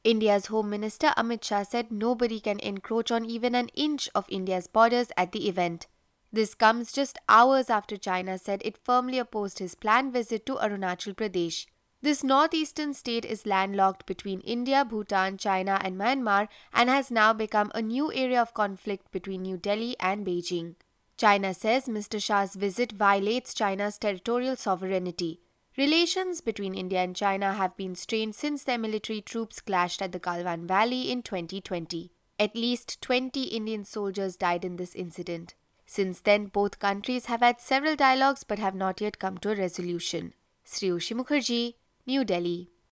India's Home Minister Amit Shah said nobody can encroach on even an inch of India's borders at the event. This comes just hours after China said it firmly opposed his planned visit to Arunachal Pradesh. This northeastern state is landlocked between India, Bhutan, China, and Myanmar and has now become a new area of conflict between New Delhi and Beijing. China says Mr. Shah's visit violates China's territorial sovereignty. Relations between India and China have been strained since their military troops clashed at the Galwan Valley in 2020. At least 20 Indian soldiers died in this incident. Since then, both countries have had several dialogues but have not yet come to a resolution. Sriyoshi Mukherjee, New Delhi.